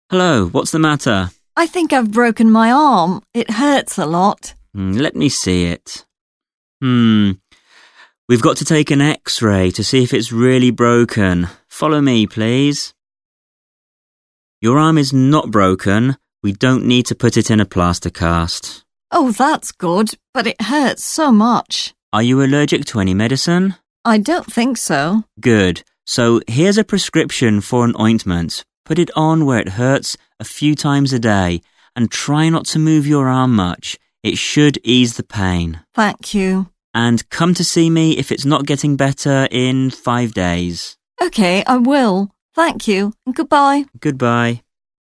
Hello, what's the matter? I think I've broken my arm. It hurts a lot. Let me see it. We've got to take an X-ray to see if it's really broken. Follow me, please. Your arm is not broken. We don't need to put it in a plaster cast. Oh, that's good, but it hurts so much. Are you allergic to any medicine? I don't think so. Good. So here's a prescription for an ointment. Put it on where it hurts a few times a day and try not to move your arm much. It should ease the pain. Thank you. And come to see me if it's not getting better in 5 days. OK, I will. Thank you and goodbye. Goodbye.